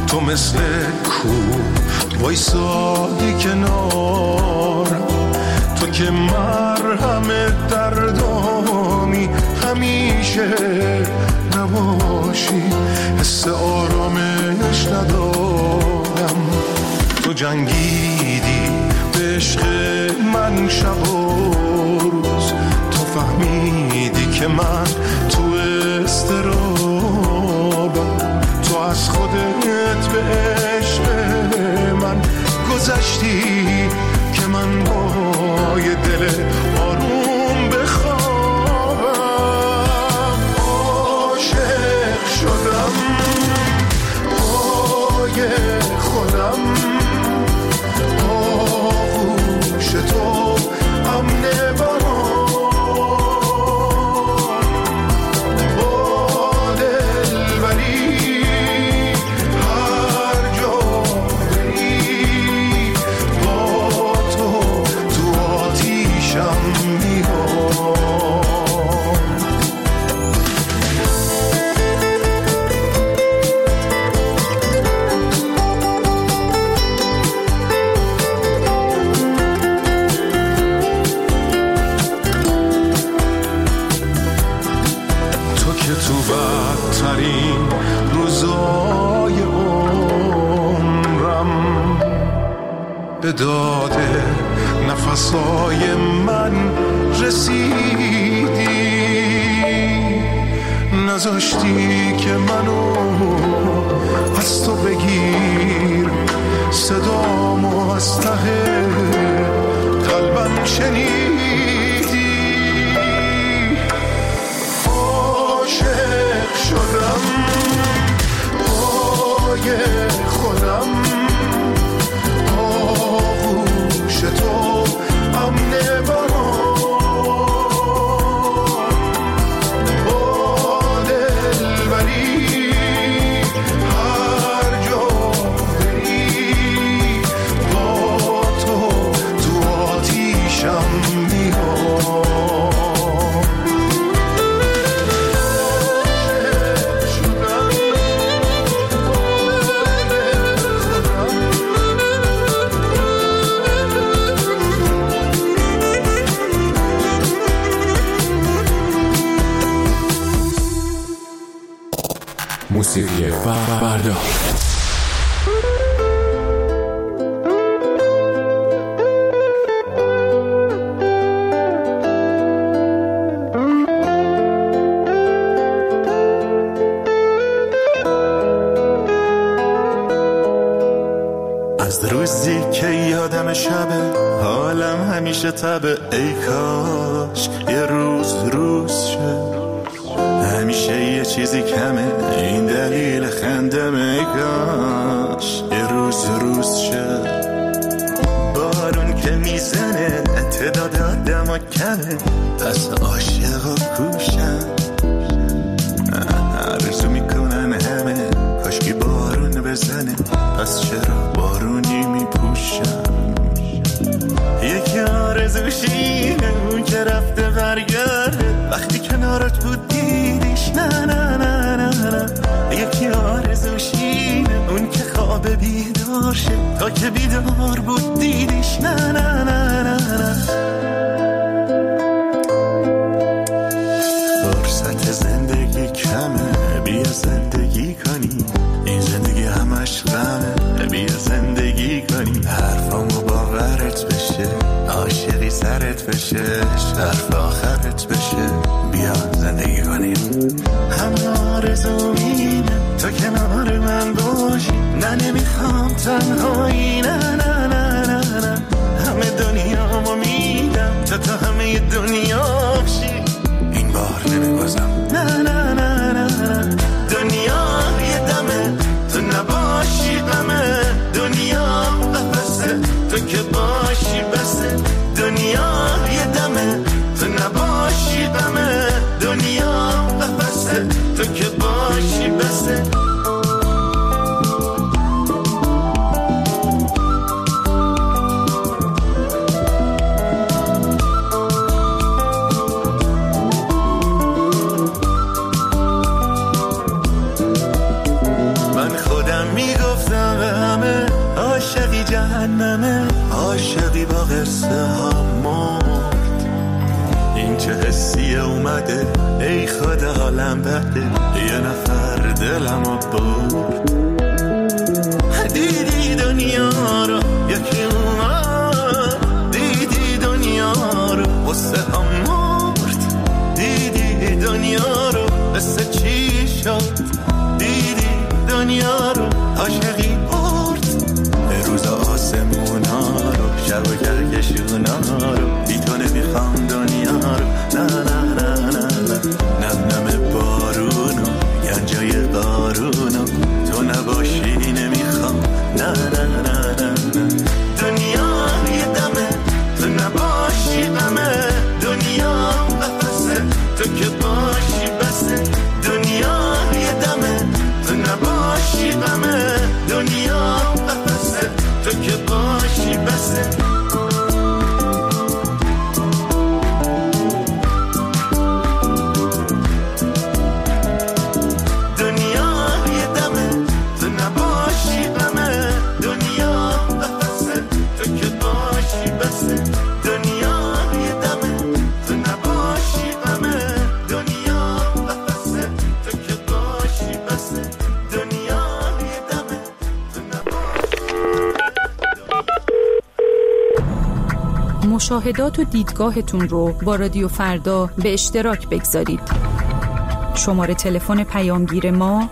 تو مثل کوه وایسادی کنار، تو که مرهم دردامی همیشه نباشی، حس آرامش ندارم. تو جنگیدی به عشق من شب و روز، تو فهمیدی که من تو استرابم، تو از خودت به عشق من گذشتی که من با یه دل آروم بخوابم. عاشق شدم پای خودم، آغوش تو امن به داده نفسای من رسیدی، نذاشتی که منو از تو بگیر، صدامو از ته قلبم شنیدی. عاشق شدم پای خودم، تو امن برام با دلبری، هر جا بری با تو تو آتیشم میام. موسیقی فردا. از روزی که یادم شبه حالم همیشه تبه، ای کاش یه روز شه، همیشه یه چیزی کمه این دلیل خندمه، ای کاش یه روز شه. بارون که میزنه تعداد آدم کمه، پس عاشق و کوشم، آرزو میکنن همه کاشکی بارون بزنه، پس چرا بارونی میپوشم. یکی آرزوشینه اون که رفته برگرده، وقتی کنارت بود دیدیش نه نه نه نه نه. یکی آرزوشینه اون که خواب بیدار شه، تا که بیدار بود دیدیش نه نه نه نه نه. فرصت زندگی کمه، بیا زندگی کنی، این زندگی همش غمه، بیا زندگی کنی، حرفامو باورت بشه، عاشقی سرت بشه، حرف آخرت بشه، بیا زندگی کنیم. همه آرزو اینه تو کنار من باشی، نه نمیخوام تنهایی، نه نه نه نه نه. همه دنیامو میدم تو همه دنیا بشی، این بار نمیبازم، نه نه نه نه نه. دنیا یه دمه تو نباشی غمه، دنیا قفسه تو که باشی بسه، دنیا یه دمه تو نباشی غمه، دنیا قفسه تو که باشی بسه. من خودم میگفتم جهنمه، عاشقی با قصه ها مرد. این چه حسیه اومده ای خدا حالم بده، یه نفر دلمو برد. دیدی دنیا رو یکی اومد، دیدی دنیا رو قصه ها مرد. دیدی دنیا رو قصه چی شد، دیدی دنیا رو عاشقی برد. روز آسمونا رو شب و گرگشونا رو بی تو نمیخوام دنیا رو. نه نه نه نه نه نم نم بارونو گنجای قارونو تو نباشی نمیخوام. نه نه نه نه نه دنیا یه دمه تو نباشی غمه، دنیا قفسه تو که باشی بسه. دنیا یه دمه تو نباشی غمه، دنیا قفسه تو که باشی بسه. مشاهدات و دیدگاهتون رو با رادیو فردا به اشتراک بگذارید. شماره تلفن پیامگیر ما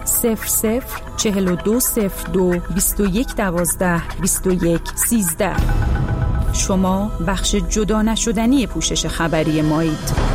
004202 2112 2113. شما بخش جدا نشدنی پوشش خبری مایید.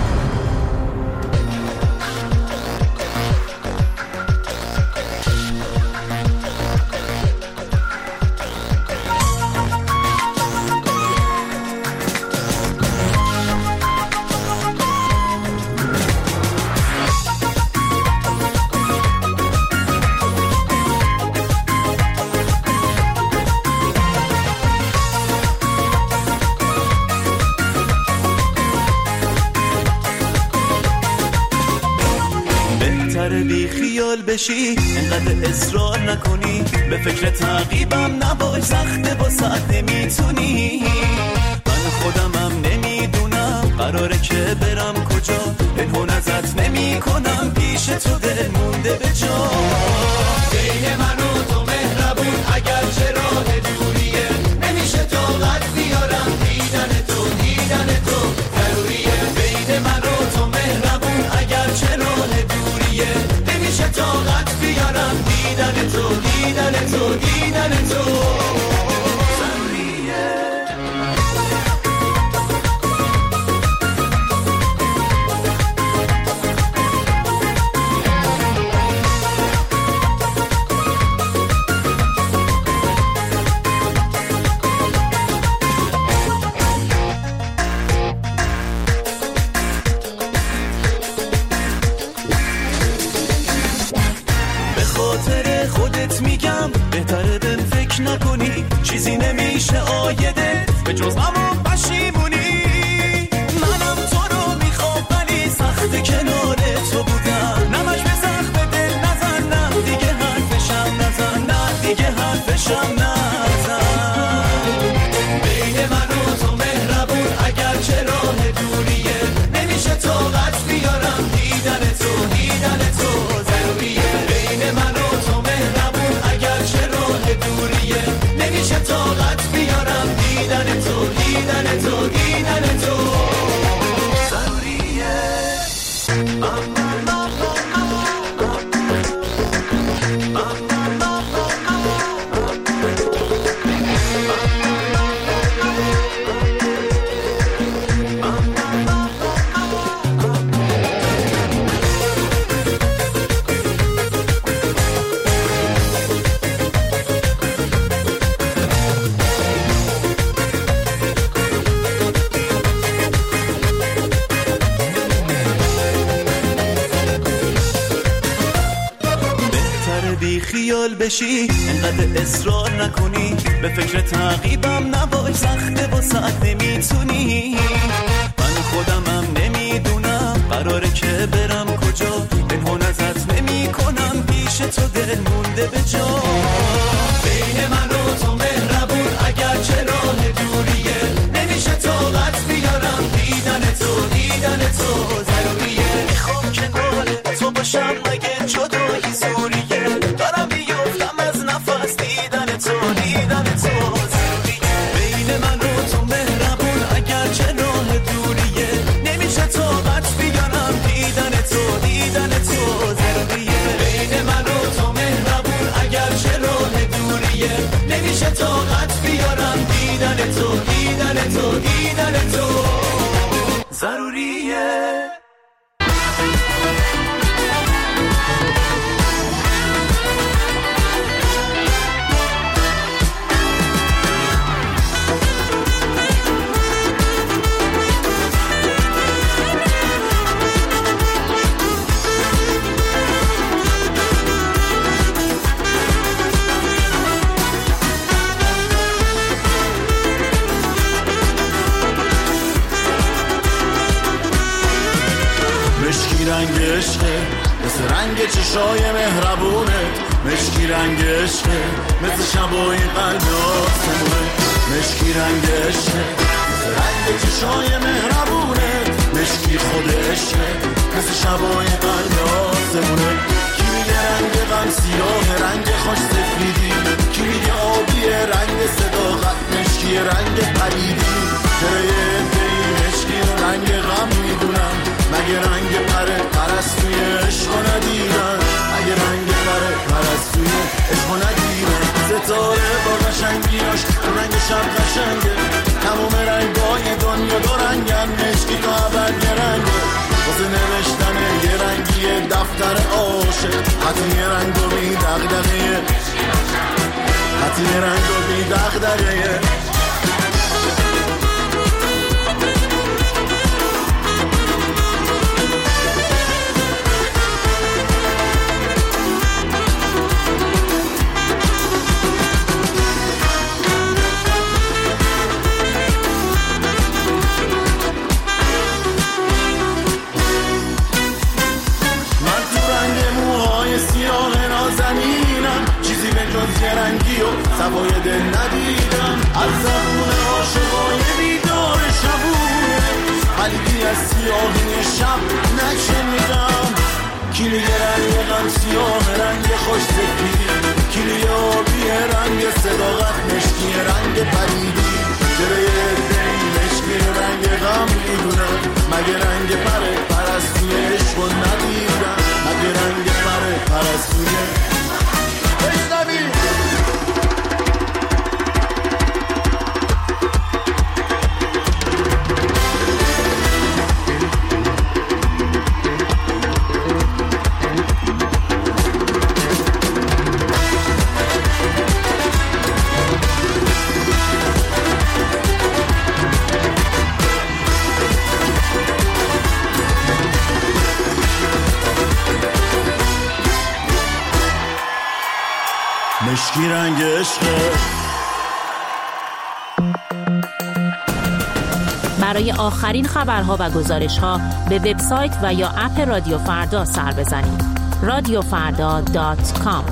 بی خیال بشی انقدر اصرار نکنی، به فکر تعقیبم نباش سخته با ساعت نمیتونی. من خودمم نمیدونم قراره که برم کجا، پنهون ازت نمی کنم پیش تو دل مونده به جا. بین من و تو مهربون اگر چه راه دوریه، نمیشه طاقت بیارم دیدن تو ضروریه. بین من و تو مهربون اگر چه راه دوریه، نمیشه طاقت بیارم دیدن تو ضروریه. میگم بهتره بهم فکر نکنی، چیزی نمیشه آیده به جز غم و پشیمونی. منم تو رو میخوام ولی سخت کنار تو بودم، نمک به زخم دل نزن، نه دیگه حرفشم نزن، نه دیگه حرفشم نزن. بین من و تو مهربون اگر چه راه دوریه، نمیشه طاقت بیارم دیدن تو ضروریه. بین من و تو مهربون اگر چه راه دوریه، نمیشه طاقت بیارم دیدن تو ضروریه. بی خیال بشی انقدر اصرار نکنی، به فکر تعقیبم نباش سخته با ساعت نمیتونی. من خودمم نمیدونم قراره که برم کجا، پنهون ازت نمی کنم پیش تو دل مونده به جا. بین من و تو مهربون اگر بین من و تو مهربون اگر چه راه دوریه نمیشه طاقت بیارم دیدن تو ضروریه بین من و تو مهربون اگر چه راه دوریه نمیشه طاقت بیارم دیدن تو ضروریه رنگ عشقه مثل رنگ چشای مهربونه مشکی رنگ عشقه مثل شبای قلب آسمونه مشکی رنگ عشقه مثل رنگ چشای مهربونه مشکی خود عشقه مثل شبای قلب آسمونه کی میگه رنگ غم سیاه رنگ خوش سفیدی کی میگه آبی رنگ صداقت مشکی رنگ پریدی چرا یه عده‌ای مشکی رنگ غم میدونن مگه رنگ پرستوی عشق ندیدن مگه رنگ پرستوی عشق ندیدن ستاره با قشنگیاش رنگ شب قشنگه تموم رنگای دنیا دو رنگن مشکی تا ابد یه رنگه واسه نوشتن یه رنگی دفتر عاشق حتی یه رنگ و بی دغدغه حتی یه رنگ و بی دغدغه رنگی و سوای دل ندیدم از زبون عاشقای بیدار شبونه خلیدی از سیاهی شب نشنیدم کی میگه رنگ غم سیاه رنگ خوش سفیدی کی میگه آبی رنگ صداقت مشکی رنگ پریدی چرا یه عده‌ای مشکی رنگ غم میدونن مگه رنگ پرستوی عشق ندیدم مگه رنگ پرستوی مشکی رنگ عشقه. برای آخرین خبرها و گزارش‌ها به وبسایت و یا اپ رادیو فردا سر بزنید. radiofrda.com.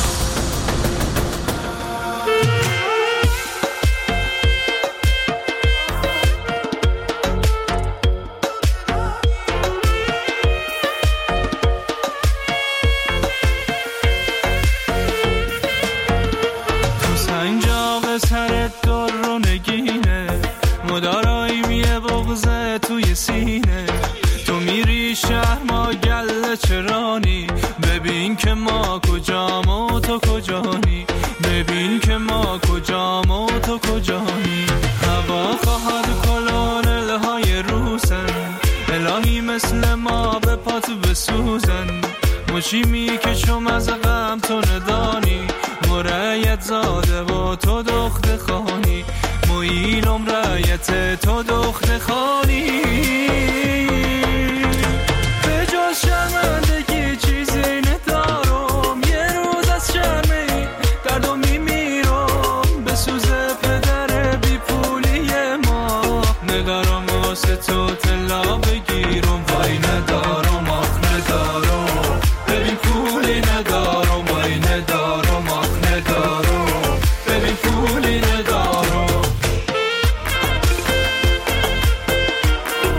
چیمی که شما از غم تو ندانی مرایت زاده و تو دخت خانی مویلم رایت تو دخت خانی به جز شرمندگی چیزی ندارم یه روز از شرمی دردم میمیرم به سوز پدر بی پولی ما ندارم واسه تو طلا بگیرم وای ندارم آخ ندارم ببین پولی ندارم وای ندارم آخ ندارم ببین پولی ندارم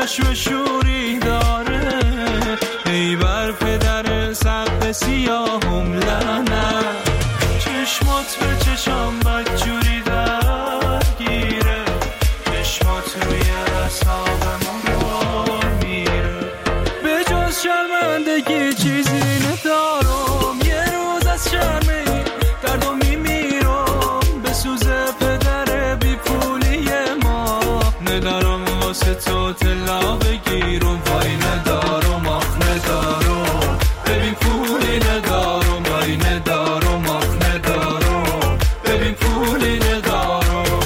چشم شوری داره، ای بر پدر سقف سیاهم لعنت. چشمات به چشم بدجوری درگیره، چشمات روی اعصاب من میره. به جز شرمندگی چیزی ندارم، یه روز از شرمه دردم میمیرم. به سوز پدر بی پولی ما ندارم واسه تو طلا بگیرم. وای ندارم آخ ندارم، ببین پولی ندارم. وای ندارم آخ ندارم، ببین پولی ندارم.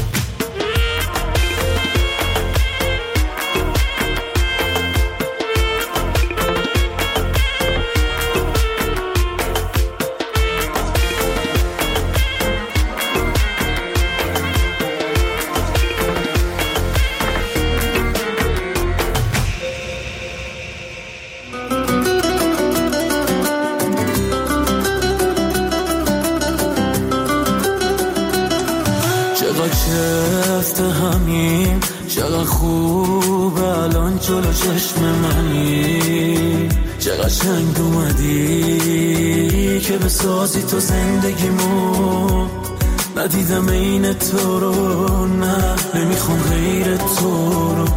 چفت همین چقدر خوب الان جلو چشم منی، چقدر شنگ اومدی که بسازی تو زندگیمو. ندیدم این تو رو، نه نمیخوام غیر تو رو.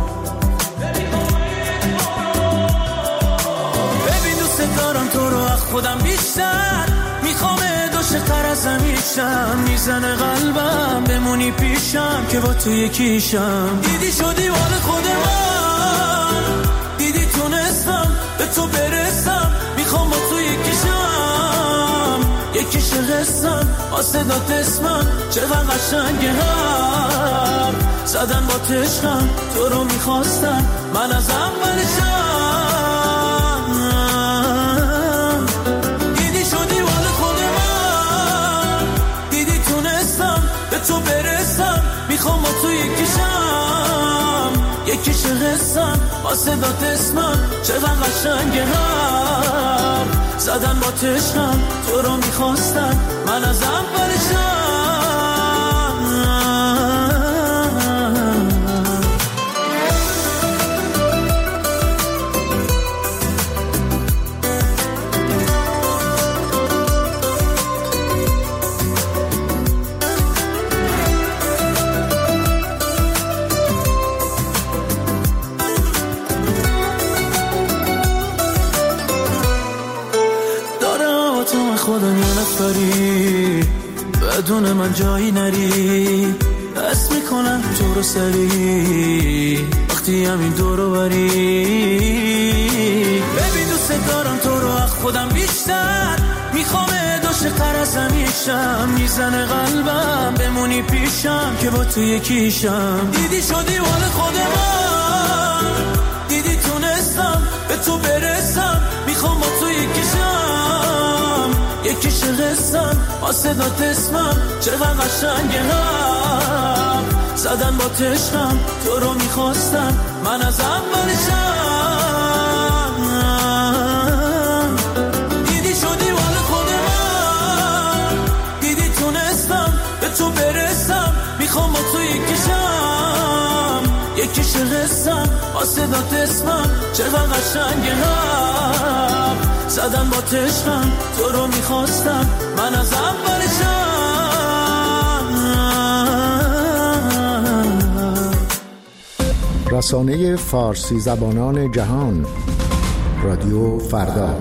ببین دوست دارم تو رو از خودم بیشتر، میخوام عاشق‌تر از همیشم. میزنه قلبم بمونی پیشم که با تو یکیشم. دیدی شدی مال خود من، دیدی تونستم به تو برسم. میخوام با تو یکیشم، یکیش قسم واسه داد اسمم. چقدر قشنگه هم زدن با تشکم، تو رو میخواستم من از اولشم. تو برسم، میخوام با تو یکیشم، یکیش قسم واسه داد اسمم. چقدر قشنگه هم زدن با تشکم، تو رو میخواستم من از اولشم. خودم یه نفری بدون من جایی نری، حس میکنم تو رو سری وقتی همین دورو بری. ببین دوست دارم تو رو از خودم بیشتر، میخوام عاشق‌تر از همیشم. میزنه قلبم بمونی پیشم که با تو یکیشم. دیدی شدی مال خود من، دیدی تونستم به تو برسم. میخوام با تو یکیشم، یکیش قسم واسه داد اسمم. چقدر قشنگه هم زدن با تشکم، تو رو میخواستم من از اولشم. دیدی شدی مال خود من، دیدی تونستم به تو برسم. میخوام با تو یکیشم، یکیش قسم واسه داد اسمم. چقدر قشنگه هم زدن با تشکم، تو رو میخواستم من از اولشم. رسانه فارسی زبانان جهان، رادیو فردا.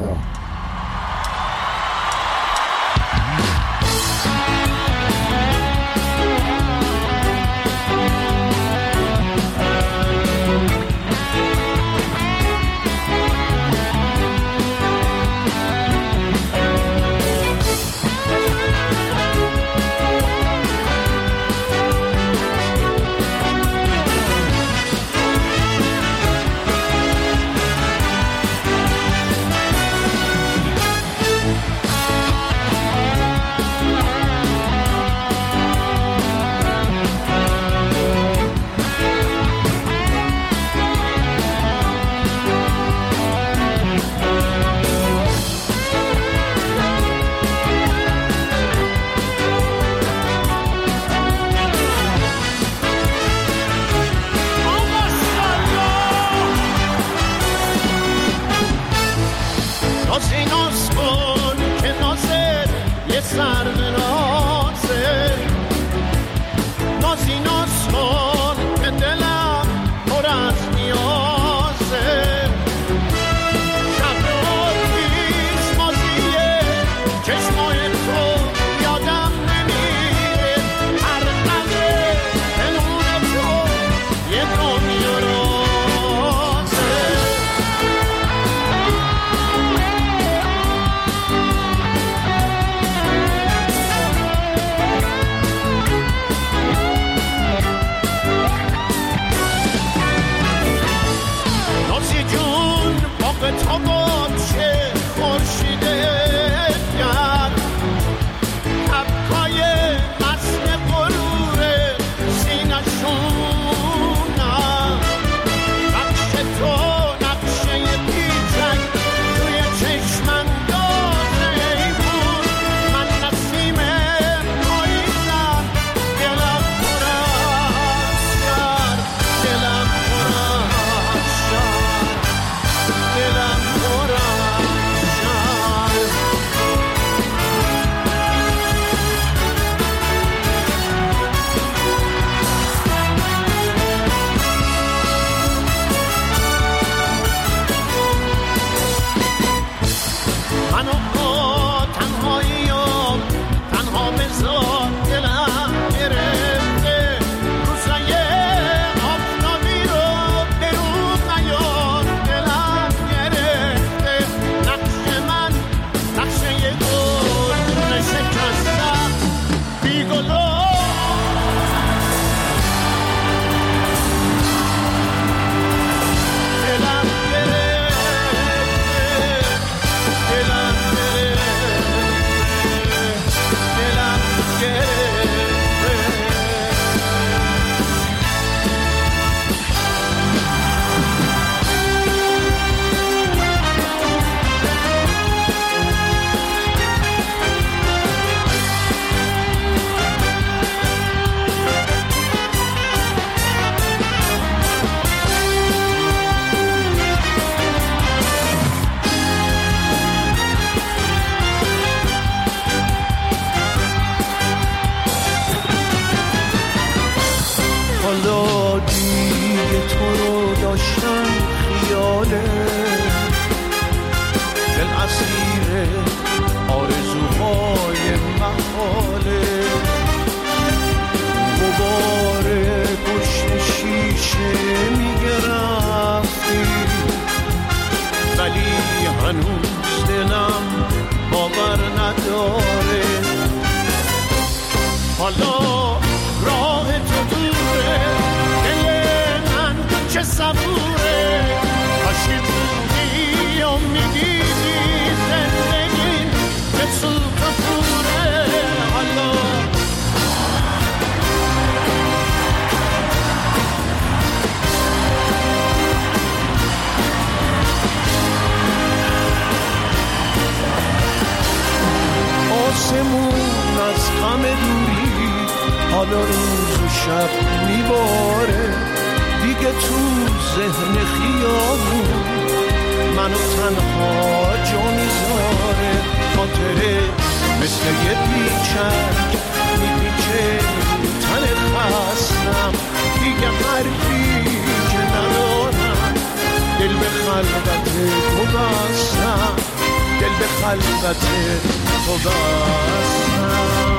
حالا روز و شب میباره دیگه تو ذهن خیابون منو تنها جا میذاره. خاطره مثل یه پیچک میپیچه تن خستم دیگه حرفی که ندارم دل به خلوت تو بستم دل به خلوت تو بستم.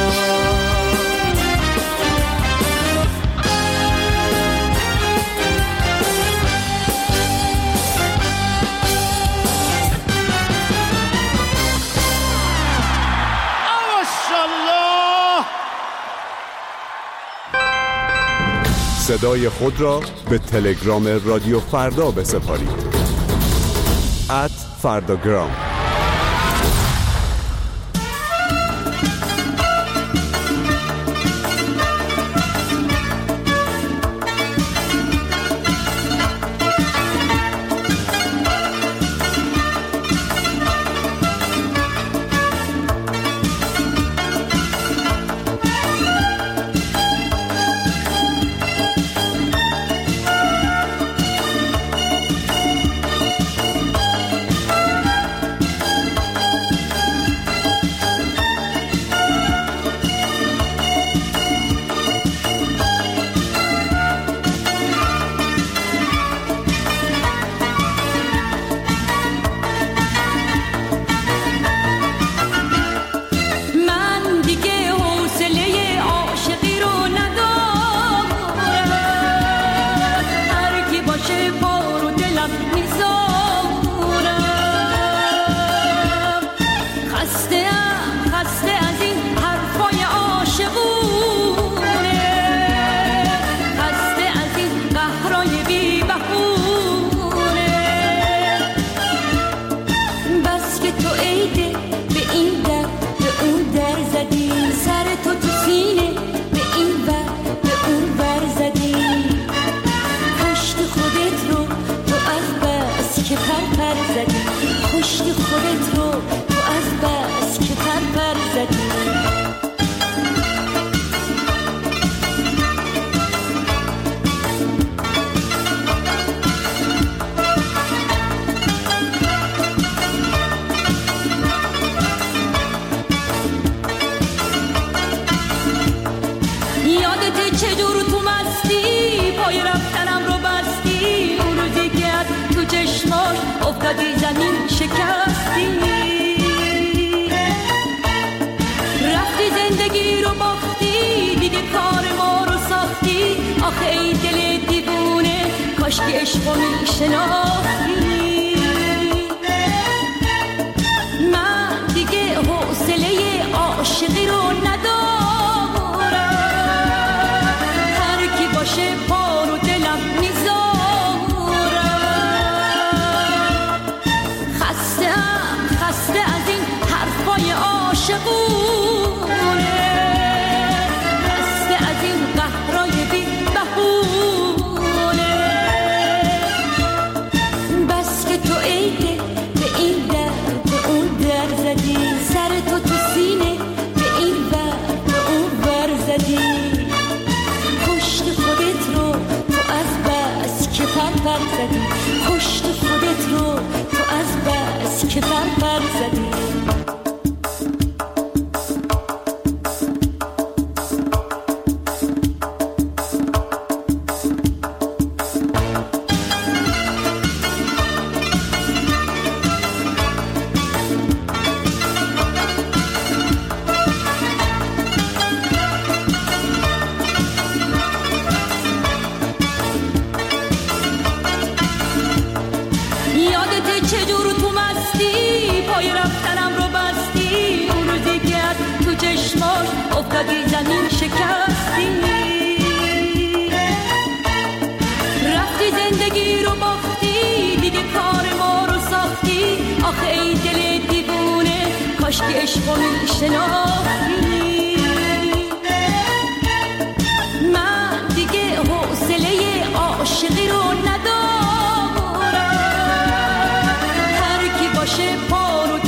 صدای خود را به تلگرام رادیو فردا بسپارید. @فرداگرام.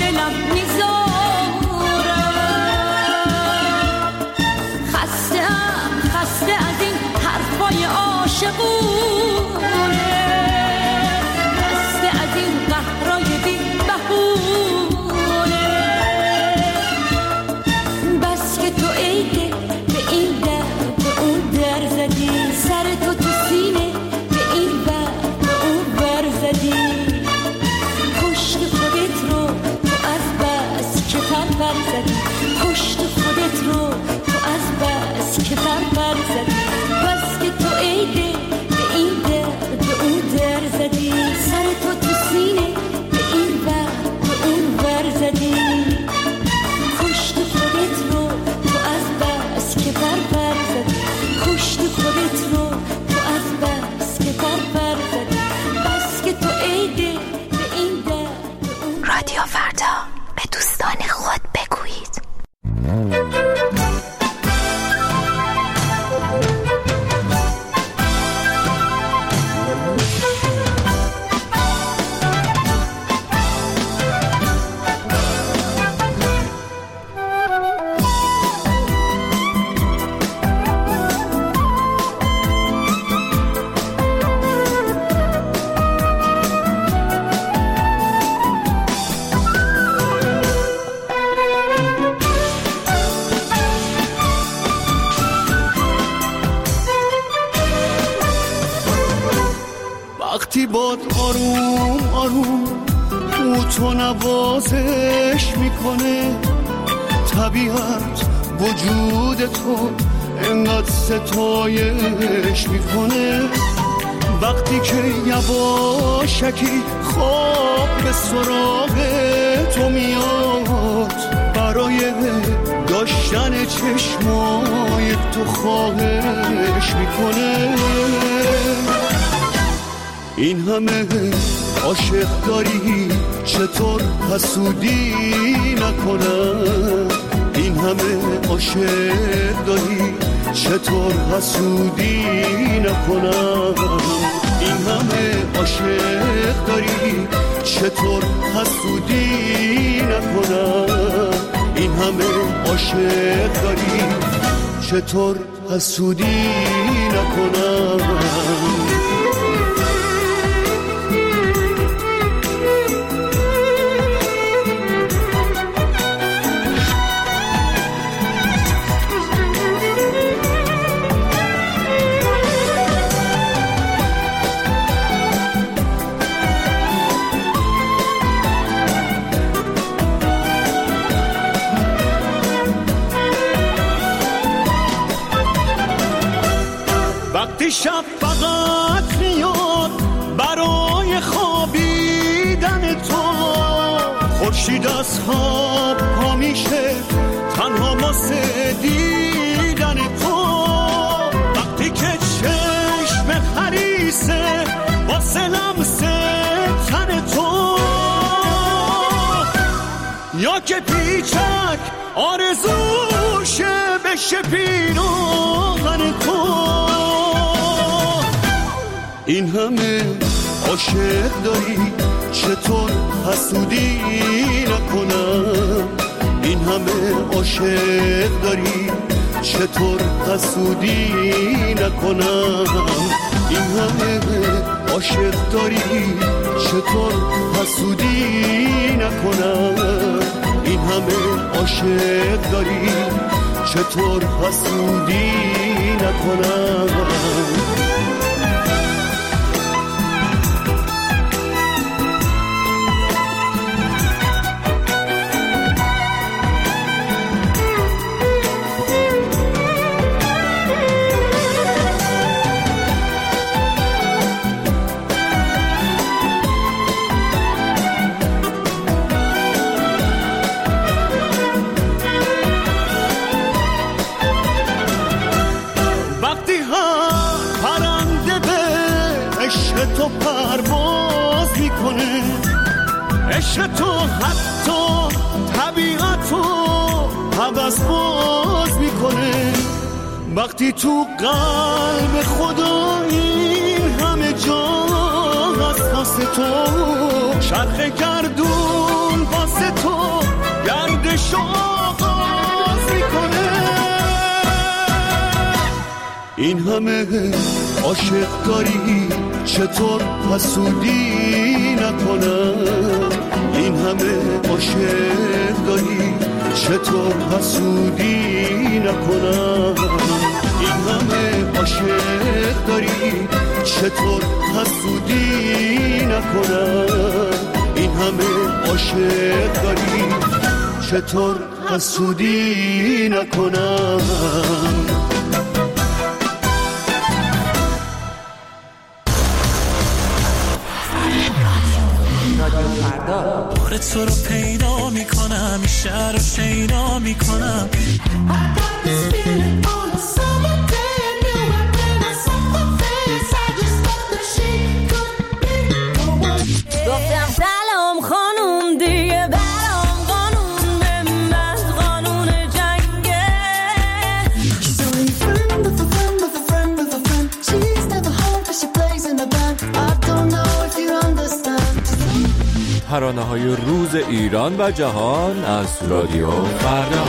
خسته فردا به دوستان خود بگویید. وقتی باد آروم آروم او تو نوازش میکنه، طبیعت وجود تو انقدر ستایش میکنه. وقتی که یواشکی خواب به سراغ تو میاد، برای داشتن چشمای تو خواهش میکنه. این همه عاشق داری چطور حسودی نکنم؟ این همه عاشق داری چطور حسودی نکنم؟ این همه عاشق داری چطور حسودی نکنم؟ این همه عاشق داری چطور حسودی نکنم؟ وقتی شب فقط میاد برای خوابیدن تو، خورشید از خواب پا میشه تنها واسه دیدن تو. وقتی که چشم خریسه واسه لمس تن تو، یا که پیچک آرزوشه بشه پیراهن تو. این همه عاشق داری چطور حسودی نکنم؟ این همه عاشق داری چطور حسودی نکنم؟ این همه عاشق داری چطور حسودی نکنم؟ این همه عاشق داری چطور حسودی نکنم؟ تو پرواز میکنه، عشق تو حتی طبیعت تو حوض باز میکنه. وقتی تو قلب خدا این همه جا هست واسه تو، شرخ گردون واسه تو گردش آغاز میکنه. این همه عاشق داری چطور حسودی نکنم؟ این همه عاشق داری چطور حسودی نکنم؟ این همه عاشق داری چطور حسودی نکنم؟ این همه عاشق داری چطور حسودی نکنم؟ بار تو رو پیدا میکنم، این شهر رو شیدا میکنم. گفتم سلام خانوم دیگه ترانه‌های روز ایران و جهان از رادیو فردا.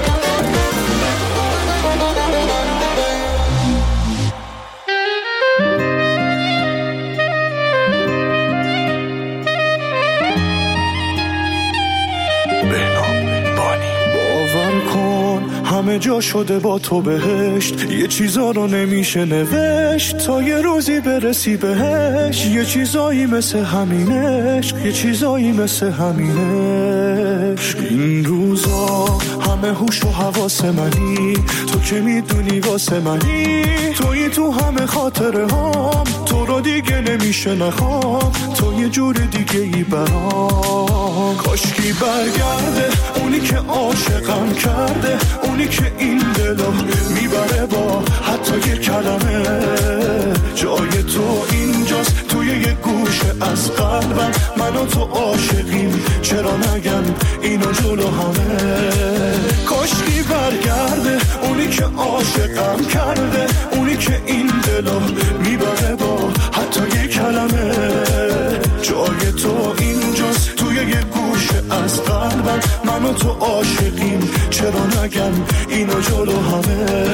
همه جا شده با تو بهشت، یه چیزا رو نمیشه نوشت تا یه روزی برسی بهش. یه چیزایی مثل همینش، یه چیزایی مثل همینش. این روزا همه هوش و حواس منی، تو که میدونی واسه منی، تویی تو همه خاطره هام، تو رو دیگه نمیشه نخوام، تو یه جور دیگه ای برام. کاشکی برگرده اونی که عاشقم کرده، اونی که این دلو میبره با حتی یه کلمه. جای تو اینجاست توی یه گوشه از قلبم، من و تو عاشقیم چرا نگم اینو جلو همه. کاشکی برگرده اونی که عاشقم کرده، اونی که این دلو میبره با حتی یه کلمه. جای تو اینجاست توی یه گوشه از قلبم، من و تو عاشقیم چرا نگم اینو جلو همه.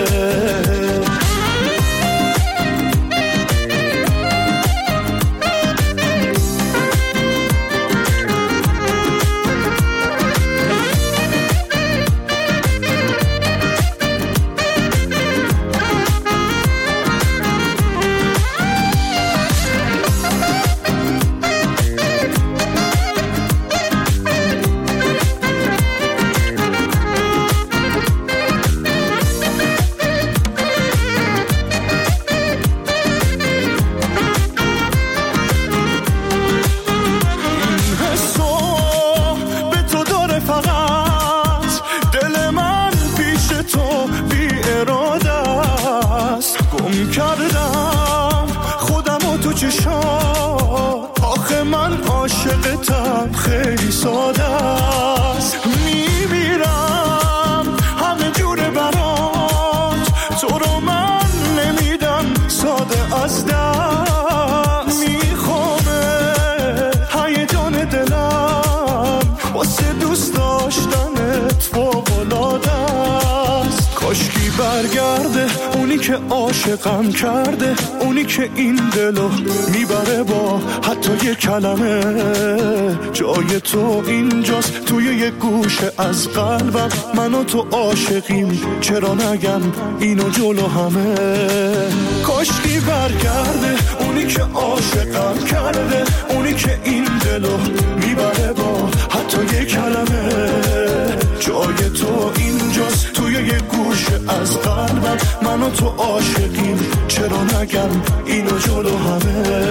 آخه من عاشقتم خیلی ساده است، میمیرم همه جوره برات، تو رو من نمیدم ساده از دست. میخوامه هیجان دلم واسه دوست داشتنت فوق‌العاده است. کاشکی برگرده اونی که عاشقم کرده، اونی که این دلو میبره با حتی یه کلمه. جای تو اینجاست توی یه گوشه از قلبم، من و تو عاشقیم چرا نگم اینو جلو همه. کاشکی برگرده اونی که عاشقم کرده، اونی که این دلو میبره با حتی یه کلمه. جای تو اینجاست توی یه گوشه از قلبم، من و تو عاشقیم چرا نگم اینو جلو همه.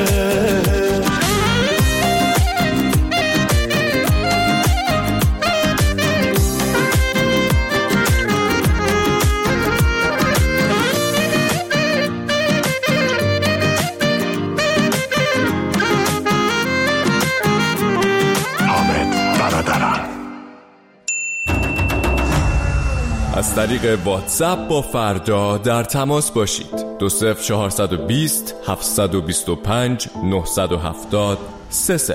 از طریق واتساپ با فردا در تماس باشید. 20420 725 970 30.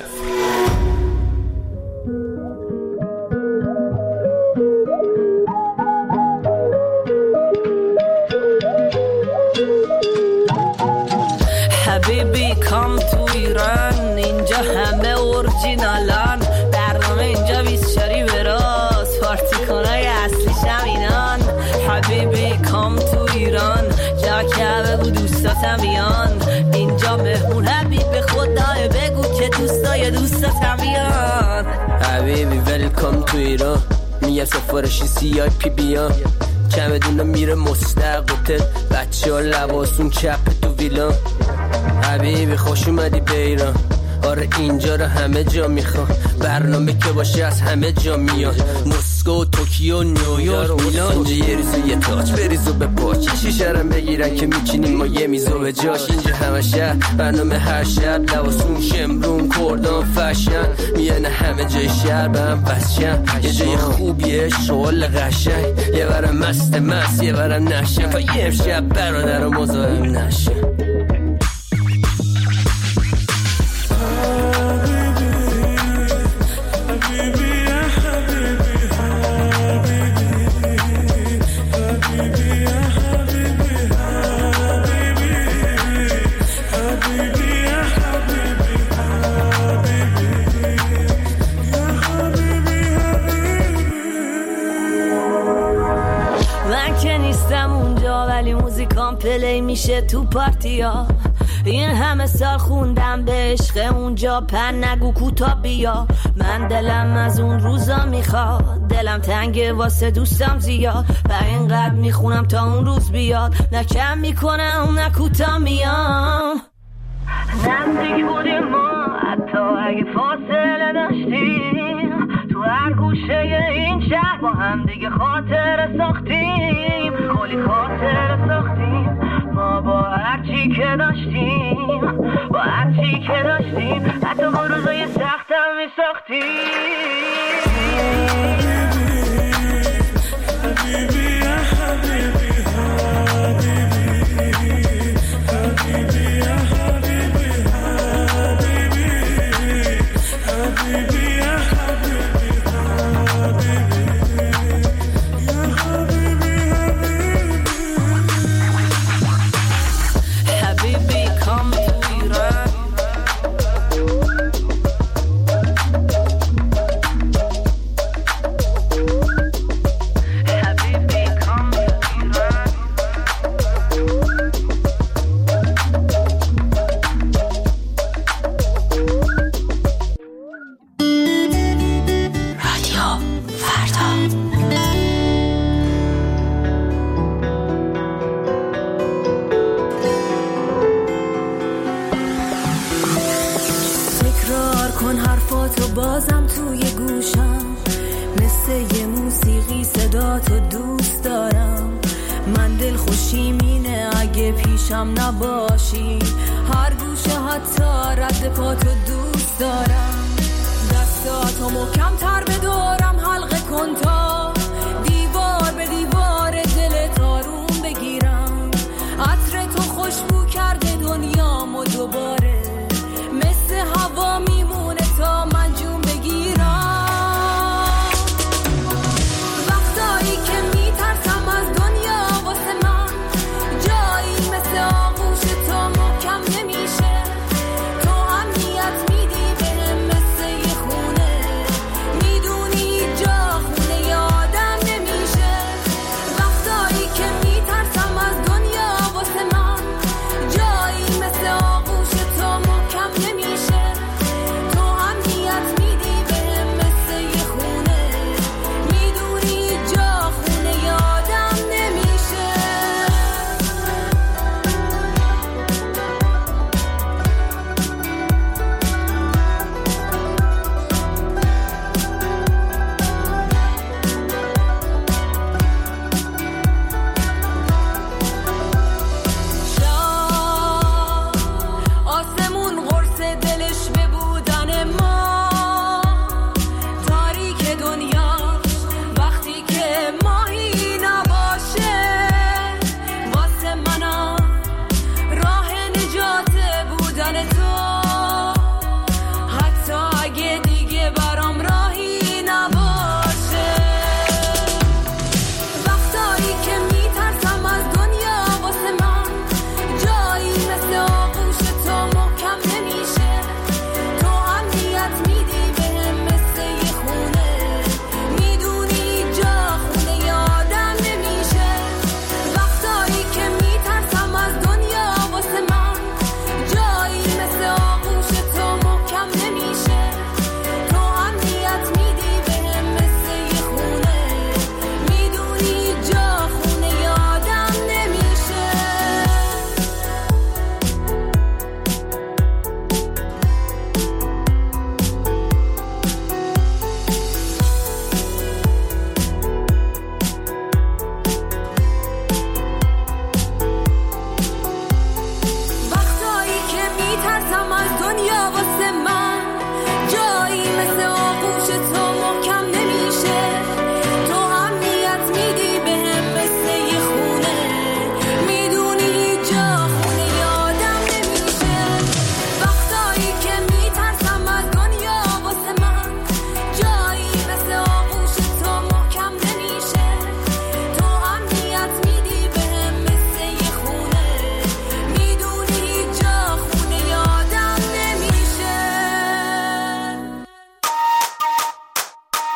حبیبی کام تو ایران، اینجا همه اورجینالان، برنامه اینجا 24 براست، پارتی کنای اصلیش همینان. حبیبی کام تو ایران، جا که بگو دوستاتم بیان، اینجا مهمون حبیب خدای بگو که دوستای دوستاتم بیان. حبیبی ویلکام تو ایران، میگه سفارشی CIP بیان، چمدونا میره مستقبل، بچه ها لباسون چپ تو ویلان. حبیبی خوش اومدی به ایران، آره اینجا رو همه جا میخوان، برنامه که باشه از همه جا میان، مسکو، توکیو، نیویورک، میلان. اینجا یه ریزو یه تاج بریزو به پاچ، شیشه رم بگیرن که میچینیم ما یه میزو به جاش. اینجا همه شهر برنامه هر شب، لباسون شمرون کردان فشن، میانه همه جای شهر به هم بسشن. یه جای خوبیه شغل قشنگ، یه برم مست یه برم نشن، تا یه امشب برادر و مزاحم نشن. پلی میشه تو پارتیا. این همه سال خوندم به عشق اونجا، پن نگو کوتا بیا. من دلم از اون روزا میخواد، دلم تنگه واسه دوستم زیاد، و اینقدر میخونم تا اون روز بیاد. نه کم میکنم نه کوتا میام. نزدیک بودیم ما حتی اگه فاصله داشتیم، تو هر گوشه این شهر با هم دیگه خاطر ساختیم. کلی خاطر ساختیم ما با هرچی که داشتیم، با هرچی که داشتیم، حتی با روزای سختم میساختیم. حبیبی یا حبیبی حبیبی یا حبیبی حبیبی یا حبیبی حبیبی come to Iran. بازم توی گوشم مثل یه موسیقی صداتو دوست دارم. من دل خوشیم اینه اگه پیشم نباشی، هر گوشه حتی رد پاتو دوست دارم. دستاتو محکم تر بدارم حلقه کن تا دیوار به دیوار دلت آروم بگیرم. عطر تو خوشبو کرده دنیامو دوباره، مثل هوا میمونه تا من جون بگیرم. وقتایی که میترسم از دنیا واسه من جایی مثل آغوش تو محکم نمیشه. تو امنیت میدی بهم مثل یه خونه، میدونی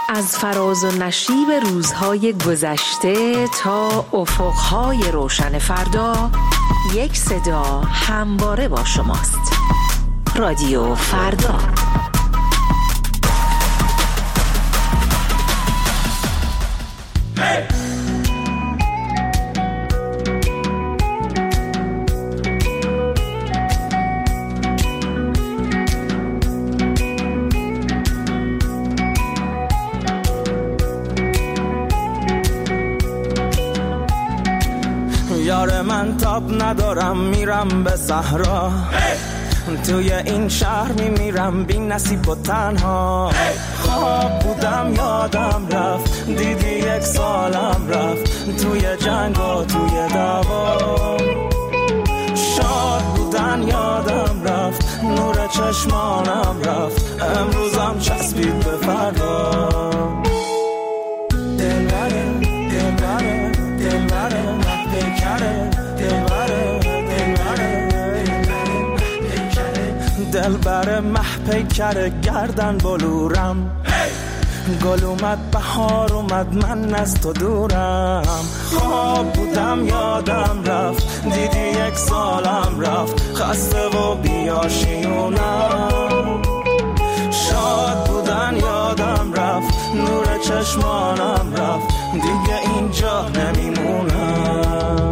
از فراز و نشیب روزهای گذشته تا افقهای روشن فردا، یک صدا همواره با شماست. رادیو فردا. یار من تاب ندارم میرم به صحرا، توی این شهر میمیرم بی نصیب و تنها. خواب بودم یادم رفت، دیدی 1 سالم رفت توی جنگ و توی دعوا. شاد بودن یادم رفت، نور چشمانم رفت، امروزم چسبید به فردا. دلبره دلبره دلبره محبکره، دلبره دلبره دلبره محبکره، گردن بلورم. گل اومد بهار اومد من از تو دورم. خواب بودم یادم رفت، دیدی 1 سالم رفت، خسته و بیاشیونم. شاد بودن یادم رفت، نور چشمانم رفت، دیگه اینجا نمیمونم.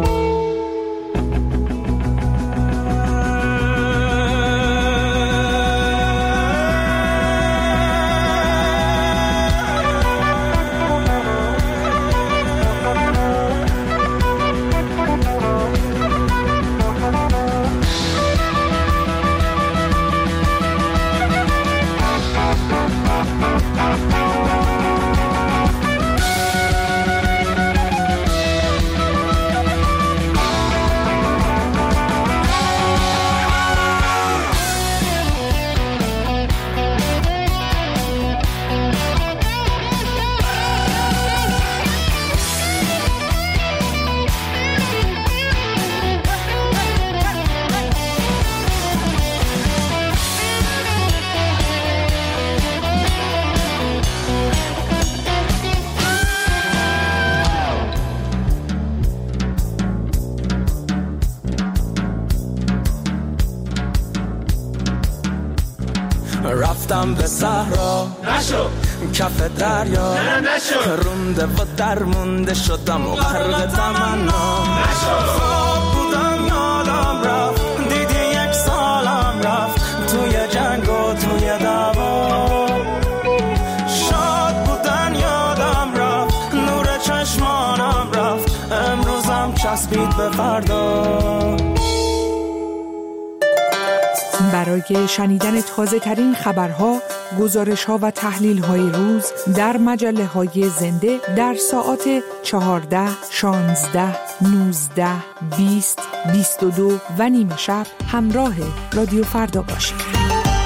رفتم به صحرا نشو، کف دریا نشو، رونده و درمونده شدم و غرق تمنا نشو. خواب بودم یادم رفت، دیدی 1 سالم رفت توی جنگ و توی دعوا. شاد بودن یادم رفت، نور چشمانم رفت، امروزم چسبید به فردا. برای شنیدن تازه ترین خبرها، گزارش‌ها و تحلیل‌های روز در مجله‌های زنده در ساعات 14، 16، 19، 20، 22 و نیمه شب همراه رادیو فردا باشید.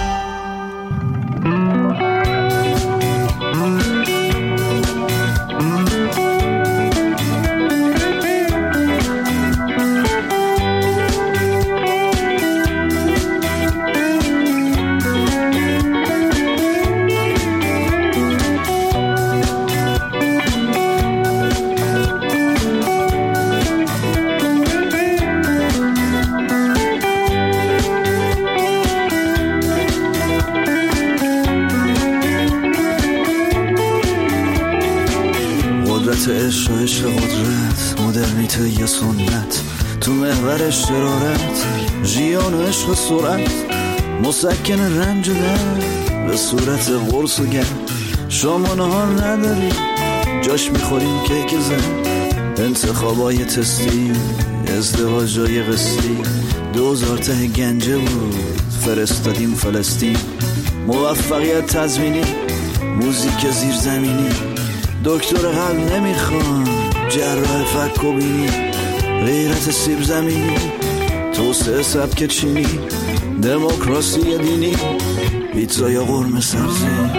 عشق و عشق قدرت، مدرنیته یا سنت، تو محور شرارت، ژیان و عشق سرعت، مسکن رنج و درد به صورت قرص و گرد. شما نهار نداری جاش میخوریم کیک زن، انتخابای تستی، ازدواجای قسطی، 2000 ته گنجه بود فرستادیم فلسطین. موفقیت تضمینی، موزیک زیرزمینی، دکتر قلب نمیخوان، جراح فک و بینی، غیرت سیب زمینی، توسعه سبک چینی، دموکراسی دینی، پیتزا یا قرمه سبزی.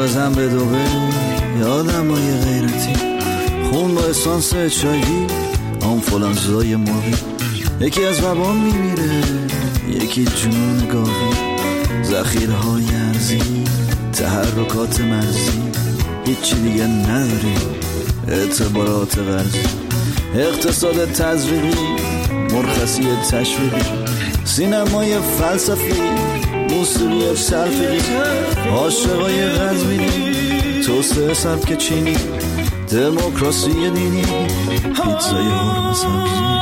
بزن به دوبه یادم با یه غیرتی خون با اسانس چایی آنفولانزای ماهی یکی از وبا میمیره یکی جنون گاوی ذخیرهای ارزی تحرکات مرزی هیچی دیگه نداریم اعتبارات غرزی اقتصاد تزریقی مرخصی تشویقی سینمای فلسفی موسیقی سلفی عاشقای غزبینی توسعه سبک چینی دموکراسی دینی پیتزای قرمه سبزی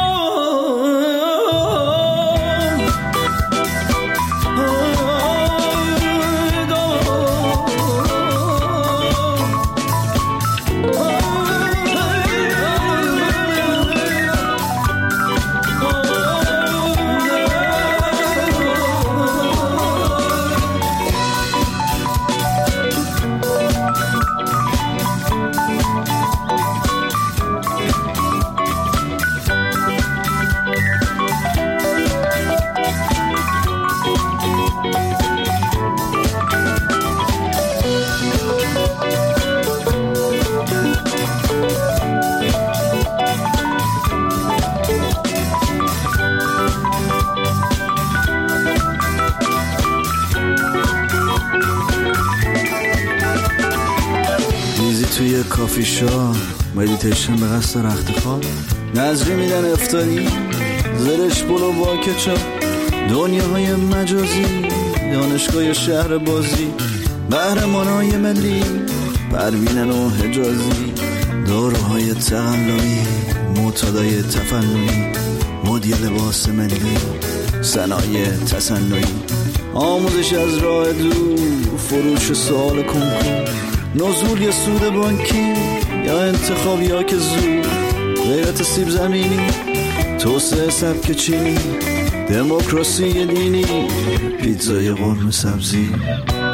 توی کافی شا مدیتیشن به قصد رخت خواب نظری میدن افتاری زرش بلو واکچا دنیاهای مجازی دانشگاه شهر بازی قهرمانای ملی پروینن و حجازی داروهای تقلبی معتادای تفننی مدی لباس ملی صنایع تصنعی آموزش از راه دور فروش سوال کنکور نزول یا سود بانکی یا انتخاب یا که زود غیرت سیب زمینی توسعه سبک چینی دموکراسی دینی پیتزای قرمه سبزی